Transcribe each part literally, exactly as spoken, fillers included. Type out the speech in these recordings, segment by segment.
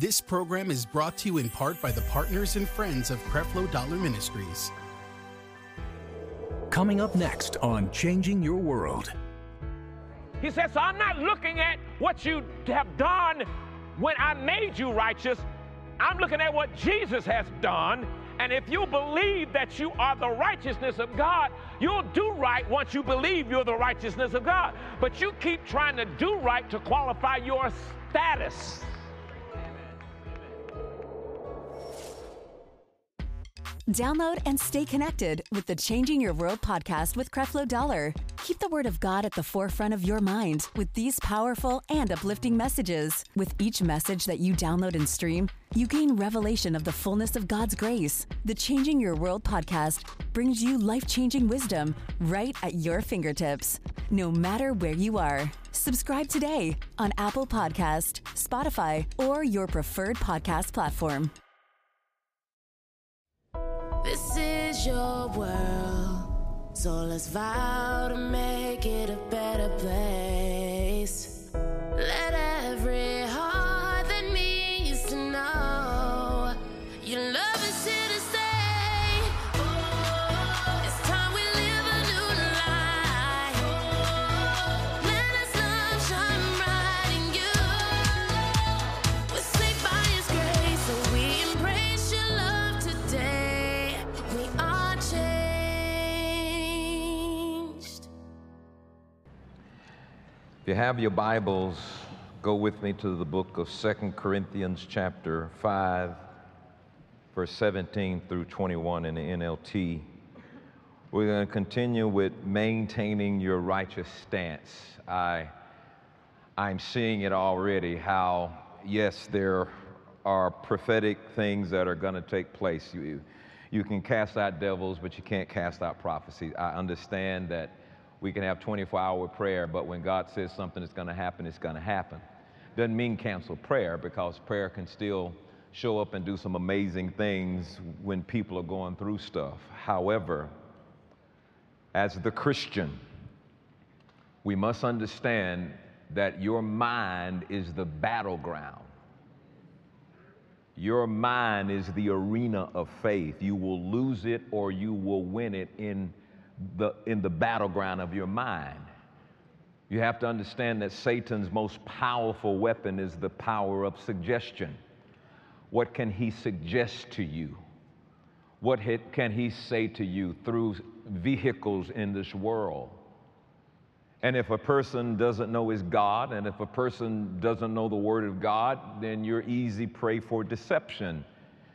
This program is brought to you in part by the partners and friends of Creflo Dollar Ministries. Coming up next on Changing Your World. He said, so I'm not looking at what you have done when I made you righteous. I'm looking at what Jesus has done. And if you believe that you are the righteousness of God, you'll do right once you believe you're the righteousness of God. But you keep trying to do right to qualify your status. Download and stay connected with the Changing Your World podcast with Creflo Dollar. Keep the Word of God at the forefront of your mind with these powerful and uplifting messages. With each message that you download and stream, you gain revelation of the fullness of God's grace. The Changing Your World podcast brings you life-changing wisdom right at your fingertips, no matter where you are. Subscribe today on Apple Podcast, Spotify, or your preferred podcast platform. This is your world, so let's vow to make it a better place. Let every heart that needs to know your love is here to stay. Oh, it's time we live a new life. Oh, let us love shine bright in you. We're saved by His grace, so we embrace your love today. We are changed. If you have your Bibles, go with me to the book of Second Corinthians chapter five, verse seventeen through twenty-one in the N L T. We're going to continue with maintaining your righteous stance. I, I'm seeing it already, how, yes, there are prophetic things that are going to take place. You, you can cast out devils, but you can't cast out prophecy. I understand that we can have twenty-four hour prayer, but when God says something is going to happen, it's going to happen. Doesn't mean cancel prayer, because prayer can still show up and do some amazing things when people are going through stuff. However, as the Christian, we must understand that your mind is the battleground. Your mind is the arena of faith. You will lose it or you will win it in the, in the battleground of your mind. You have to understand that Satan's most powerful weapon is the power of suggestion. What can he suggest to you? What can he say to you through vehicles in this world? And if a person doesn't know his God, and if a person doesn't know the Word of God, then you're easy prey for deception.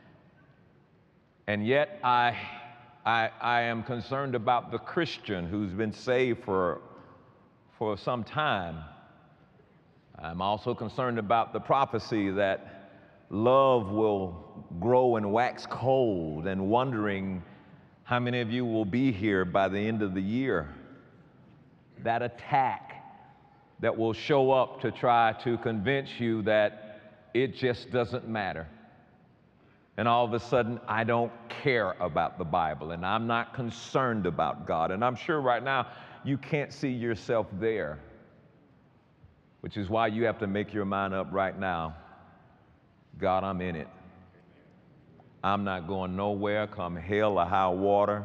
And yet I, I, I am concerned about the Christian who's been saved for, for some time. I'm also concerned about the prophecy that love will grow and wax cold, and wondering how many of you will be here by the end of the year. That attack that will show up to try to convince you that it just doesn't matter. And all of a sudden, I don't care about the Bible, and I'm not concerned about God. And I'm sure right now you can't see yourself there, which is why you have to make your mind up right now. God, I'm in it. I'm not going nowhere, come hell or high water.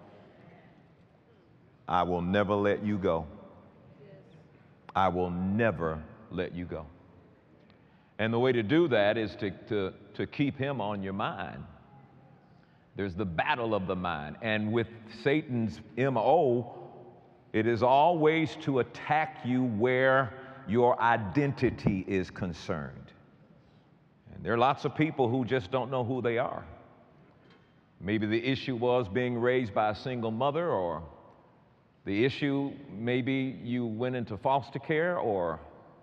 I will never let you go. I will never let you go. And the way to do that is to, to, to keep him on your mind. There's the battle of the mind. And with Satan's M O, it is always to attack you where your identity is concerned. And there are lots of people who just don't know who they are. Maybe the issue was being raised by a single mother, or the issue, maybe you went into foster care, or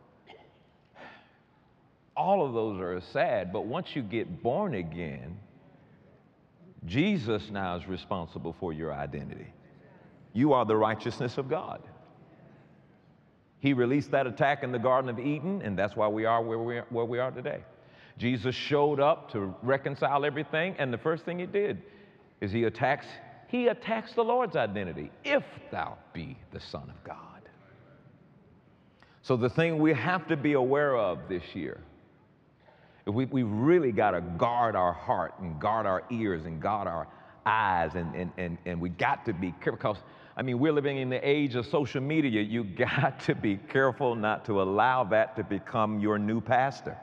all of those are sad. But once you get born again, Jesus now is responsible for your identity. You are the righteousness of God. He released that attack in the Garden of Eden, and that's why we are where we are, where we are today. Jesus showed up to reconcile everything, and the first thing he did is he attacks He attacks the Lord's identity. If thou be the Son of God. So the thing we have to be aware of this year We, we really got to guard our heart and guard our ears and guard our eyes, and, and, and, and we got to be careful because, I mean, we're living in the age of social media. You got to be careful not to allow that to become your new pastor.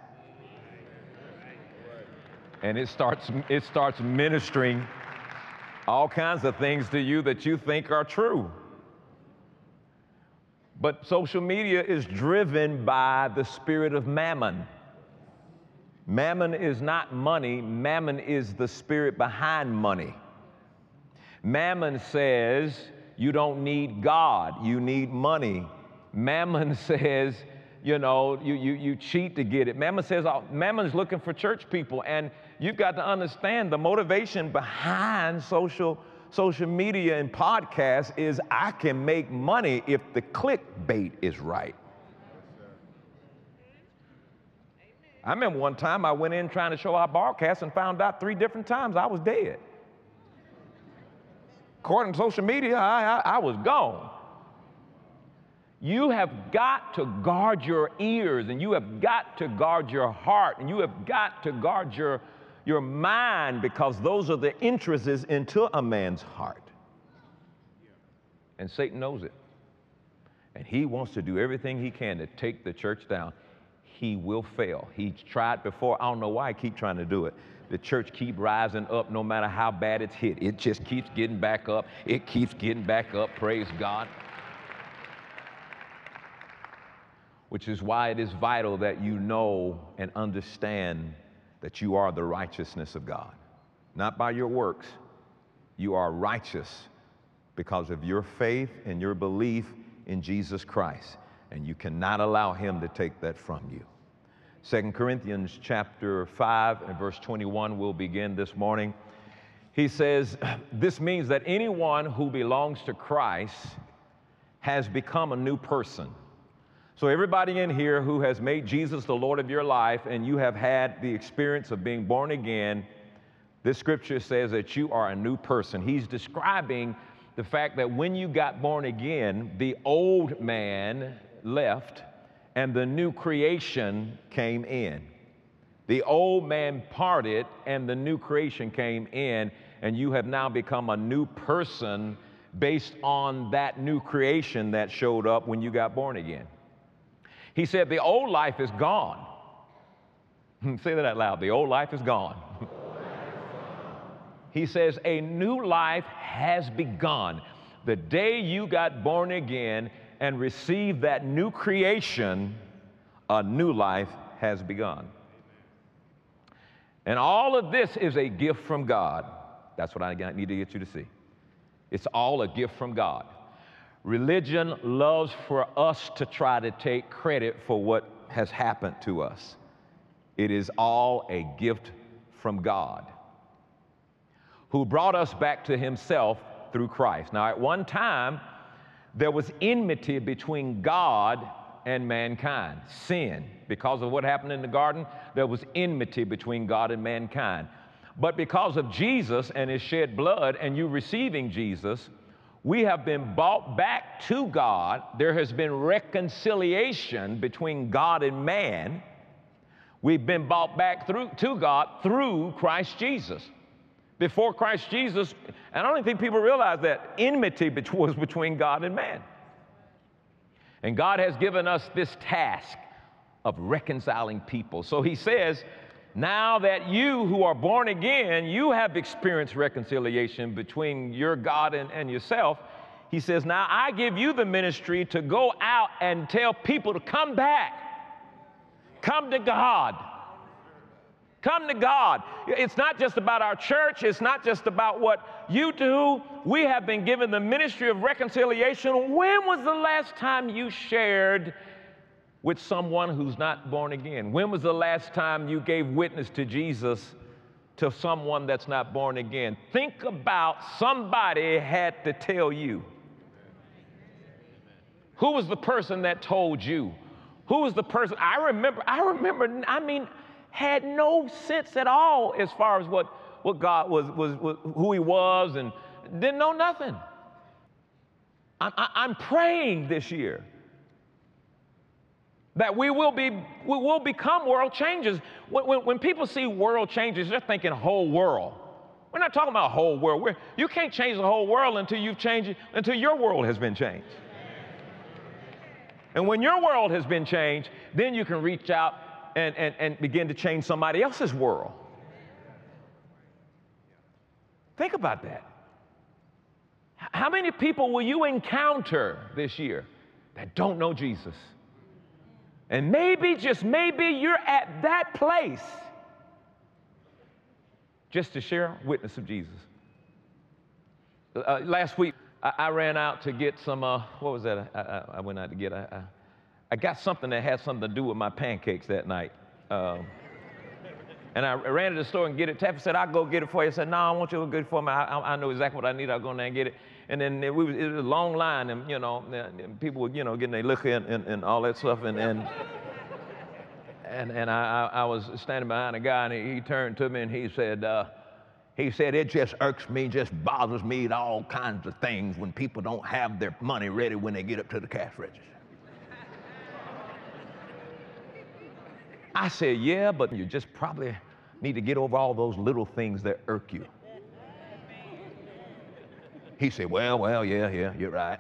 And it starts, it starts ministering all kinds of things to you that you think are true. But social media is driven by the spirit of mammon. Mammon is not money. Mammon is the spirit behind money. Mammon says you don't need God, you need money. Mammon says, you know, you, you, you cheat to get it. Mammon says, oh, Mammon's looking for church people, and you've got to understand the motivation behind social, social media and podcasts is I can make money if the clickbait is right. I remember one time I went in trying to show our broadcast and found out three different times I was dead. According to social media, I, I, I was gone. You have got to guard your ears, and you have got to guard your heart, and you have got to guard your, your mind, because those are the entrances into a man's heart. And Satan knows it. And he wants to do everything he can to take the church down. He will fail. He's tried before. I don't know why he keeps trying to do it. The church keeps rising up no matter how bad it's hit. It just keeps getting back up. It keeps getting back up. Praise God. Which is why it is vital that you know and understand that you are the righteousness of God. Not by your works. You are righteous because of your faith and your belief in Jesus Christ. And you cannot allow him to take that from you. Second Corinthians chapter five and verse twenty-one will begin this morning. He says, this means that anyone who belongs to Christ has become a new person. So everybody in here who has made Jesus the Lord of your life and you have had the experience of being born again, this scripture says that you are a new person. He's describing the fact that when you got born again, the old man left and the new creation came in. The old man parted and the new creation came in, and you have now become a new person based on that new creation that showed up when you got born again. He said the old life is gone. Say that out loud. The old life is gone. He says a new life has begun. The day you got born again and received that new creation, a new life has begun. And all of this is a gift from God. That's what I need to get you to see. It's all a gift from God. Religion loves for us to try to take credit for what has happened to us. It is all a gift from God, who brought us back to himself through Christ. Now, at one time, there was enmity between God and mankind, sin. Because of what happened in the garden, there was enmity between God and mankind. But because of Jesus and his shed blood and you receiving Jesus, we have been brought back to God. There has been reconciliation between God and man. We've been brought back through to God through Christ Jesus. Before Christ Jesus, and I don't think people realize that enmity was between God and man. And God has given us this task of reconciling people. So he says, now that you who are born again, you have experienced reconciliation between your God and, and yourself. He says, now I give you the ministry to go out and tell people to come back. Come to God. Come to God. It's not just about our church. It's not just about what you do. We have been given the ministry of reconciliation. When was the last time you shared with someone who's not born again? When was the last time you gave witness to Jesus to someone that's not born again? Think about somebody had to tell you. Who was the person that told you? Who was the person? I remember, I remember, I mean, had no sense at all as far as what, what God was, was, was, who he was, and didn't know nothing. I, I, I'm praying this year That we will be, we will become world changers. When, when, when people see world changes, they're thinking whole world. We're not talking about whole world. We're, you can't change the whole world until you've changed it, until your world has been changed. And when your world has been changed, then you can reach out and, and, and begin to change somebody else's world. Think about that. How many people will you encounter this year that don't know Jesus? And maybe, just maybe, you're at that place just to share witness of Jesus. Uh, last week, I, I ran out to get some, uh, what was that I, I, I went out to get? I, I, I got something that had something to do with my pancakes that night. Um, and I ran to the store and get it. Taffy said, I'll go get it for you. I said, no, I want you to go get it for me. I, I, I know exactly what I need. I'll go in there and get it. And then it was, it was a long line, and, you know, and people were, you know, getting their liquor and, and, and all that stuff. And, and, and, and I, I was standing behind a guy, and he, he turned to me, and he said, uh, he said, it just irks me, just bothers me, all kinds of things when people don't have their money ready when they get up to the cash register. I said, yeah, but you just probably need to get over all those little things that irk you. He said, well, well, yeah, yeah, you're right.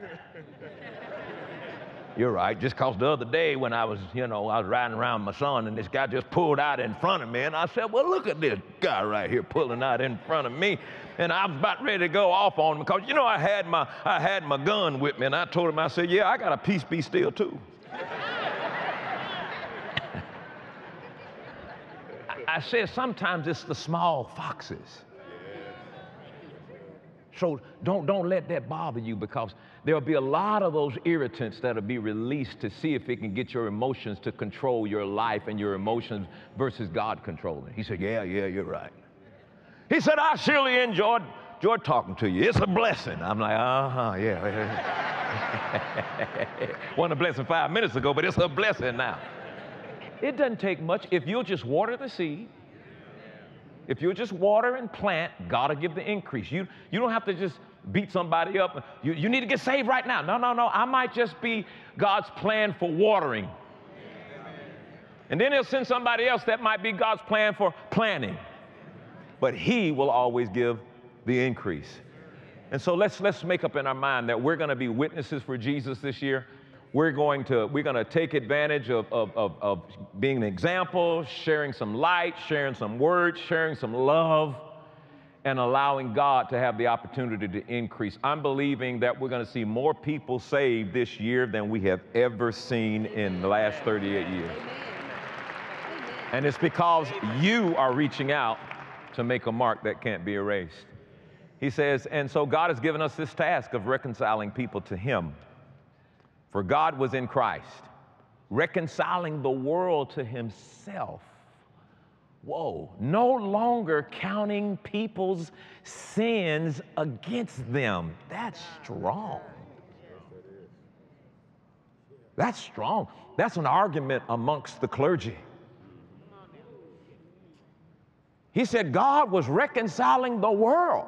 You're right. Just because the other day when I was, you know, I was riding around with my son, and this guy just pulled out in front of me, and I said, well, look at this guy right here pulling out in front of me. And I was about ready to go off on him because, you know, I had my, I had my gun with me, and I told him, I said, yeah, I got a peace be still too. I said, sometimes it's the small foxes. So don't, don't let that bother you, because there'll be a lot of those irritants that'll be released to see if it can get your emotions to control your life and your emotions versus God controlling. He said, yeah, yeah, you're right. He said, I surely enjoyed, enjoyed talking to you. It's a blessing. I'm like, uh-huh, yeah. Wasn't a blessing five minutes ago, but it's a blessing now. It doesn't take much. If you'll just water the seed, if you'll just water and plant, God will give the increase. You, you don't have to just beat somebody up. You, you need to get saved right now. No, no, no. I might just be God's plan for watering. And then he'll send somebody else that might be God's plan for planting. But he will always give the increase. And so let's, let's make up in our mind that we're going to be witnesses for Jesus this year. We're going to, we're going to take advantage of, of, of, of being an example, sharing some light, sharing some words, sharing some love, and allowing God to have the opportunity to increase. I'm believing that we're going to see more people saved this year than we have ever seen in the last thirty-eight years. And it's because you are reaching out to make a mark that can't be erased. He says, and so God has given us this task of reconciling people to him. For God was in Christ, reconciling the world to himself. Whoa, no longer counting people's sins against them. That's strong. That's strong. That's an argument amongst the clergy. He said God was reconciling the world.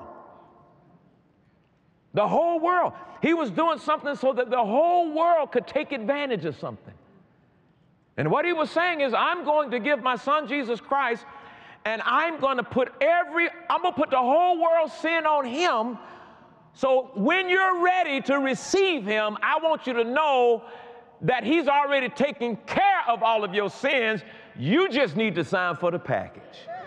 The whole world. He was doing something so that the whole world could take advantage of something. And what he was saying is, I'm going to give my son Jesus Christ, and I'm going to put every, I'm going to put the whole world's sin on him. So when you're ready to receive him, I want you to know that he's already taken care of all of your sins. You just need to sign for the package.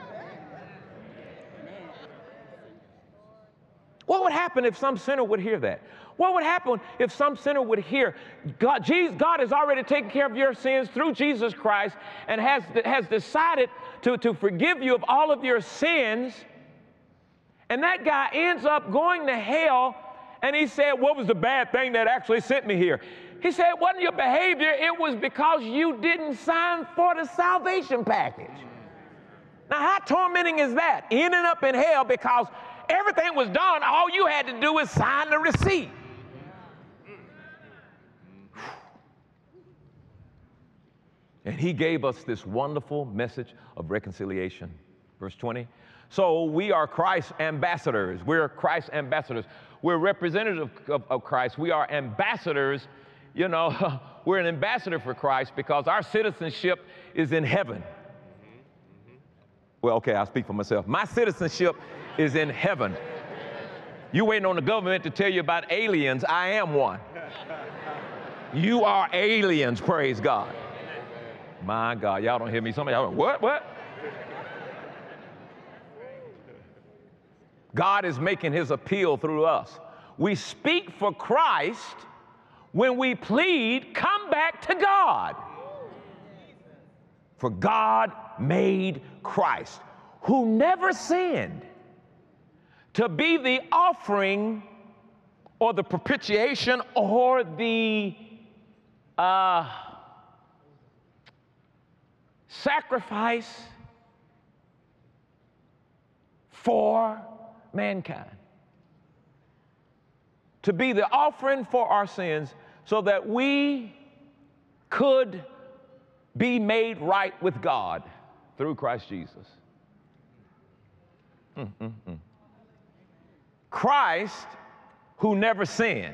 What would happen if some sinner would hear that? What would happen if some sinner would hear, God, Jesus, God has already taken care of your sins through Jesus Christ and has, has decided to, to forgive you of all of your sins, and that guy ends up going to hell, and he said, what was the bad thing that actually sent me here? He said, it wasn't your behavior, it was because you didn't sign for the salvation package. Now, how tormenting is that? Ending up in hell because everything was done. All you had to do was sign the receipt. And he gave us this wonderful message of reconciliation. Verse twenty. So we are Christ's ambassadors. We're Christ's ambassadors. We're representatives of, of, of Christ. We are ambassadors you know, we're an ambassador for Christ because our citizenship is in heaven. Well, okay, I'll speak for myself. My citizenship is in heaven. You waiting on the government to tell you about aliens. I am one. You are aliens, praise God. My God, y'all don't hear me. Somebody, y'all, what, what? God is making his appeal through us. We speak for Christ when we plead, come back to God. For God made Christ, who never sinned, to be the offering or the propitiation or the uh, sacrifice for mankind. To be the offering for our sins so that we could be made right with God through Christ Jesus. Mm, mm, mm. Christ, who never sinned,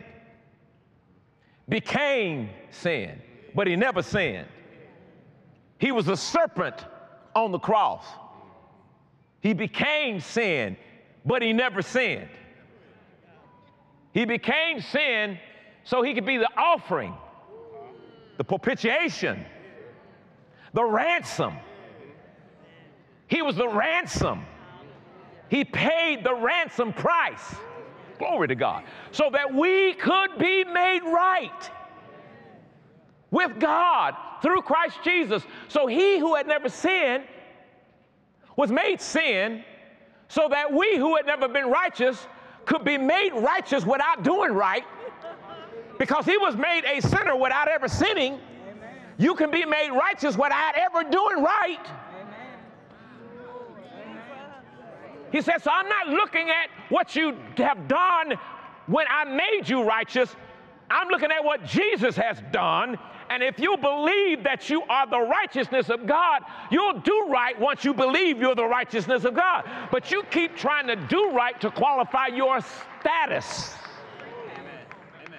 became sin, but he never sinned. He was a serpent on the cross. He became sin, but he never sinned. He became sin so he could be the offering, the propitiation, the ransom. He was the ransom. He paid the ransom price. Glory to God. So that we could be made right with God through Christ Jesus. So he who had never sinned was made sin so that we who had never been righteous could be made righteous without doing right. Because he was made a sinner without ever sinning. Amen. You can be made righteous without ever doing right. Amen. He said, so I'm not looking at what you have done when I made you righteous. I'm looking at what Jesus has done. And if you believe that you are the righteousness of God, you'll do right once you believe you're the righteousness of God. But you keep trying to do right to qualify your status. Amen.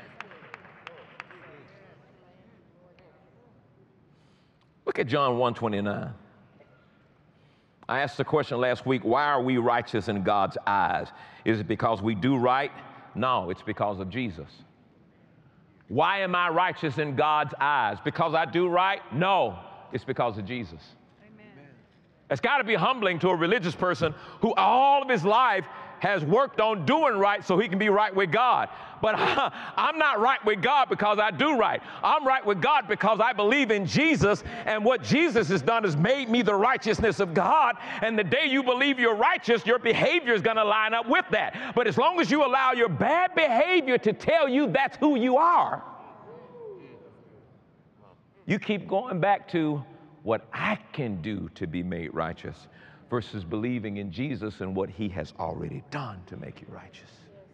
Look at John one twenty-nine. I asked the question last week, why are we righteous in God's eyes? Is it because we do right? No, it's because of Jesus. Why am I righteous in God's eyes? Because I do right? No, it's because of Jesus. Amen. It's got to be humbling to a religious person who all of his life has worked on doing right so he can be right with God. But I'm not right with God because I do right. I'm right with God because I believe in Jesus, and what Jesus has done is made me the righteousness of God. And the day you believe you're righteous, your behavior is going to line up with that. But as long as you allow your bad behavior to tell you that's who you are, you keep going back to what I can do to be made righteous versus believing in Jesus and what he has already done to make you righteous.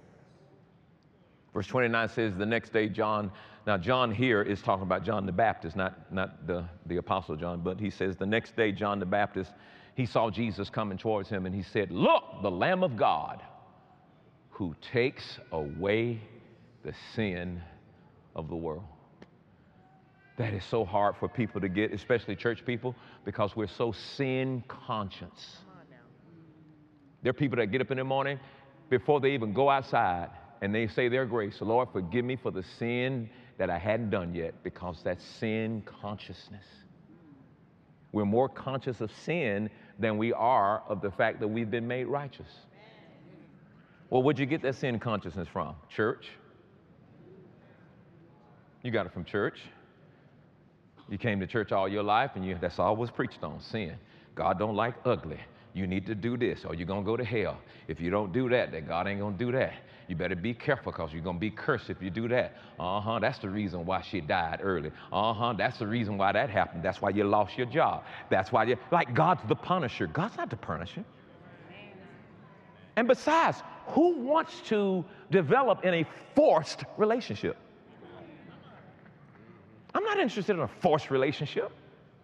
Verse twenty-nine says, the next day John, now John here is talking about John the Baptist, not, not the, the Apostle John, but he says the next day John the Baptist, he saw Jesus coming towards him and he said, look, the Lamb of God who takes away the sin of the world. That is so hard for people to get, especially church people, because we're so sin conscious. There are people that get up in the morning before they even go outside and they say their grace, Lord, forgive me for the sin that I hadn't done yet, because that's sin consciousness. We're more conscious of sin than we are of the fact that we've been made righteous. Well, where'd you get that sin consciousness from? Church? You got it from church. You came to church all your life, and you, that's all was preached on, sin. God don't like ugly. You need to do this, or you're going to go to hell. If you don't do that, then God ain't going to do that. You better be careful, because you're going to be cursed if you do that. Uh-huh, that's the reason why she died early. Uh-huh, that's the reason why that happened. That's why you lost your job. That's why you, like God's the punisher. God's not the punisher. And besides, who wants to develop in a forced relationship? I'm not interested in a forced relationship.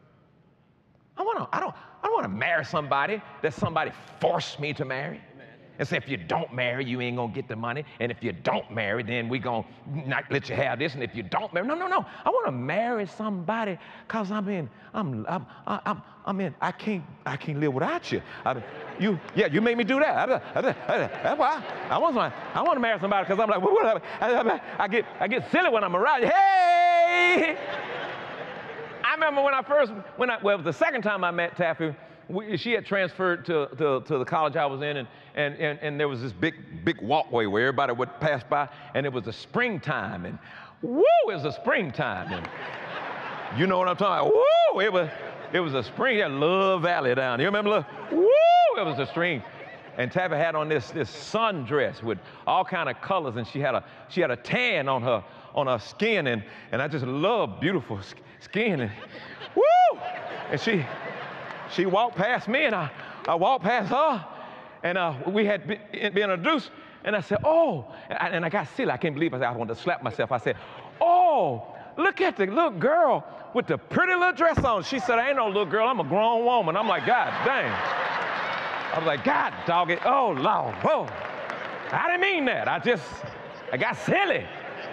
I want to, I don't, I don't want to marry somebody that somebody forced me to marry. and say, if you don't marry, you ain't gonna get the money. And if you don't marry, then we gonna not let you have this. And if you don't marry, no, no, no. I wanna marry somebody because I'm in, I'm, I'm, I'm, I'm in, I can't, I can't live without you. I, you, yeah, you made me do that. I, I, I, that's why I, I want to, I want to marry somebody because I'm like, what, I, I, I get, I get silly when I'm around you. Hey! I remember when I first, when I, well, it was the second time I met Taffy. We, she had transferred to, to, to the college I was in, and, and, and, and there was this big, big walkway where everybody would pass by, and it was the springtime, and woo, it was the springtime, and you know what I'm talking about? Woo, it was, it was a spring, at Love Valley down. You remember Love? Woo, it was a spring. And Taffy had on this, this sundress with all kind of colors, and she had a, she had a tan on her, on her skin, and, and I just love beautiful skin, and woo, and she, She walked past me, and I, I walked past her, and uh, we had been, been introduced, and I said, oh, and I, and I got silly. I can't believe it. I wanted to slap myself. I said, oh, look at the little girl with the pretty little dress on. She said, I ain't no little girl. I'm a grown woman. I'm like, God dang. I was like, God, dog it. Oh, Lord, whoa. I didn't mean that. I just, I got silly.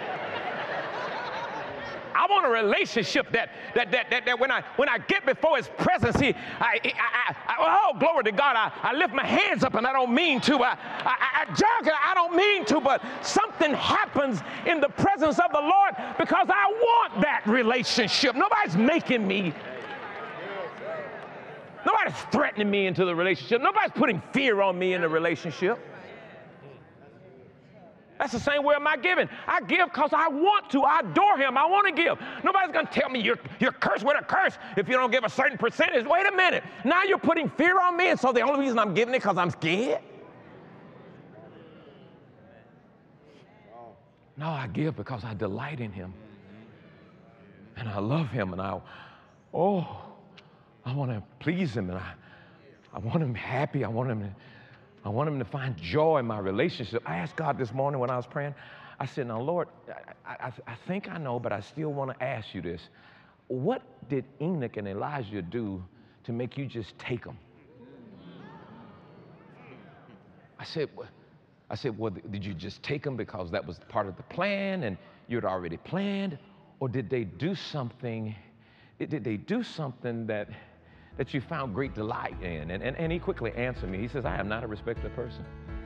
I want a relationship that that that that, that when I when I get before His presence, He, I, I, I, I oh glory to God, I, I lift my hands up and I don't mean to, I I, I jog I don't mean to, but something happens in the presence of the Lord because I want that relationship. Nobody's making me. Nobody's threatening me into the relationship. Nobody's putting fear on me in the relationship. That's the same way of my giving. I give because I want to. I adore Him. I want to give. Nobody's going to tell me you're, you're cursed with a curse if you don't give a certain percentage. Wait a minute. Now you're putting fear on me, and so the only reason I'm giving it because I'm scared? No, I give because I delight in Him. And I love Him, and I, oh, I want to please Him, and I, I want Him happy. I want Him to... I want him to find joy in my relationship. I asked God this morning when I was praying, I said, now, Lord, I, I, I think I know, but I still want to ask you this. What did Enoch and Elijah do to make you just take them? I said, I said, well, did you just take them because that was part of the plan and you had already planned? Or did they do something, did they do something that, that you found great delight in? And, and, and he quickly answered me. He says, I am not a respected person.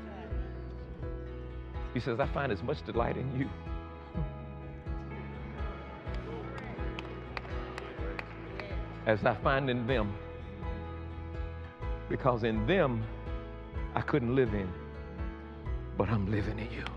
He says, I find as much delight in you as I find in them, because in them I couldn't live in, but I'm living in you.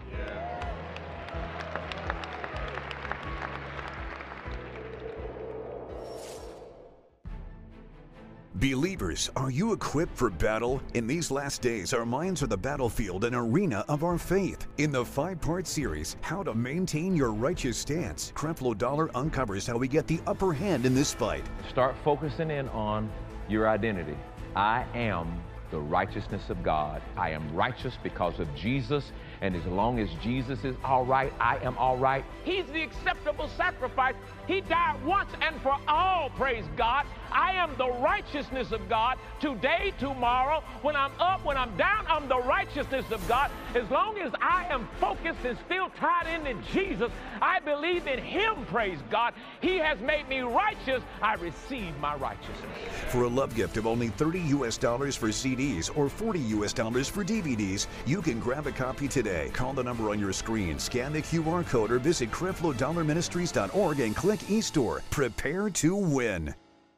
Believers, are you equipped for battle? In these last days, our minds are the battlefield and arena of our faith. In the five-part series, How to Maintain Your Righteous Stance, Creflo Dollar uncovers how we get the upper hand in this fight. Start focusing in on your identity. I am the righteousness of God. I am righteous because of Jesus, and as long as Jesus is all right, I am all right. He's the acceptable sacrifice. He died once and for all, praise God. I am the righteousness of God today, tomorrow. When I'm up, when I'm down, I'm the righteousness of God. As long as I am focused and still tied into Jesus, I believe in Him, praise God. He has made me righteous. I receive my righteousness. For a love gift of only thirty U S dollars for C Ds or forty U S dollars for D V Ds, you can grab a copy today. Call the number on your screen, scan the Q R code, or visit Creflo Dollar Ministries dot org and click eStore. Prepare to win.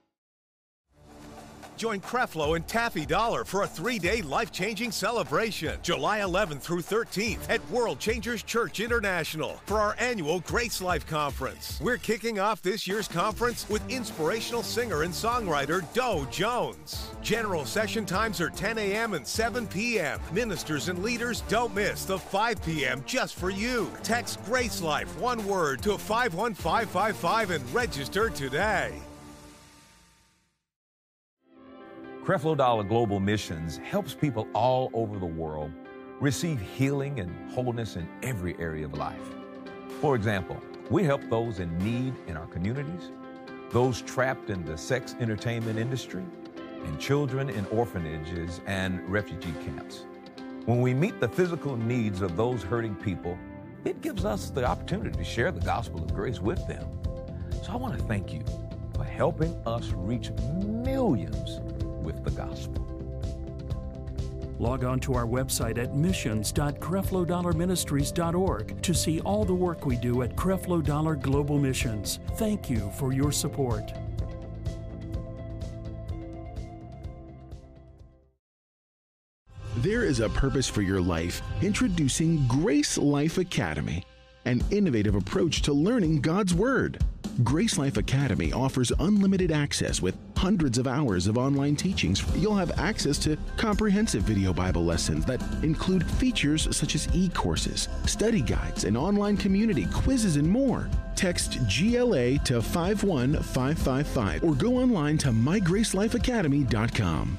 Join Creflo and Taffy Dollar for a three-day life-changing celebration, July eleventh through thirteenth at World Changers Church International for our annual Grace Life Conference. We're kicking off this year's conference with inspirational singer and songwriter Doe Jones. General session times are ten a m and seven p m Ministers and leaders don't miss the five p m just for you. Text Grace Life, one word, to five one five five five and register today. Creflo Dollar Global Missions helps people all over the world receive healing and wholeness in every area of life. For example, we help those in need in our communities, those trapped in the sex entertainment industry, and children in orphanages and refugee camps. When we meet the physical needs of those hurting people, it gives us the opportunity to share the gospel of grace with them. So I want to thank you for helping us reach millions with the gospel. Log on to our website at missions dot creflo dollar ministries dot org to see all the work we do at Creflo Dollar Global Missions. Thank you for your support. There is a purpose for your life. Introducing Grace Life Academy, an innovative approach to learning God's Word. Grace Life Academy offers unlimited access with hundreds of hours of online teachings. You'll have access to comprehensive video Bible lessons that include features such as e-courses, study guides, an online community, quizzes, and more. Text G L A to five one five five five or go online to my grace life academy dot com.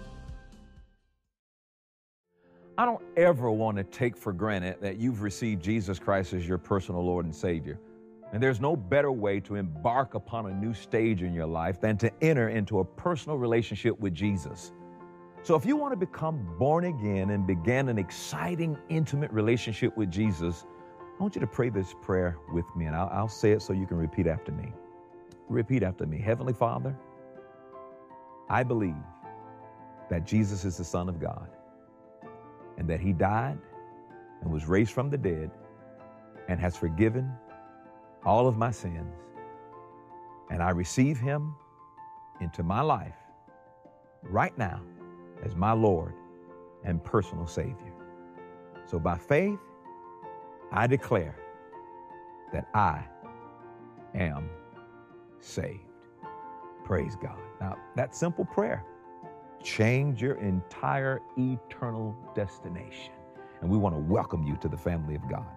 I don't ever want to take for granted that you've received Jesus Christ as your personal Lord and Savior. And there's no better way to embark upon a new stage in your life than to enter into a personal relationship with Jesus. So if you want to become born again and begin an exciting, intimate relationship with Jesus, I want you to pray this prayer with me, and I'll, I'll say it so you can repeat after me. Repeat after me. Heavenly Father, I believe that Jesus is the Son of God, and that He died and was raised from the dead and has forgiven all of my sins. And I receive Him into my life right now as my Lord and personal Savior. So by faith, I declare that I am saved. Praise God. Now, that simple prayer change your entire eternal destination. And we want to welcome you to the family of God.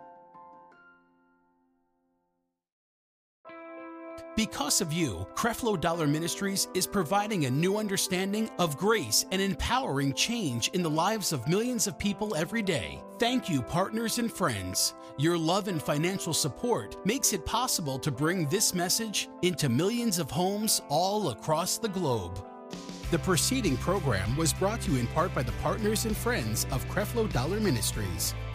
Because of you, Creflo Dollar Ministries is providing a new understanding of grace and empowering change in the lives of millions of people every day. Thank you, partners and friends. Your love and financial support makes it possible to bring this message into millions of homes all across the globe. The preceding program was brought to you in part by the partners and friends of Creflo Dollar Ministries.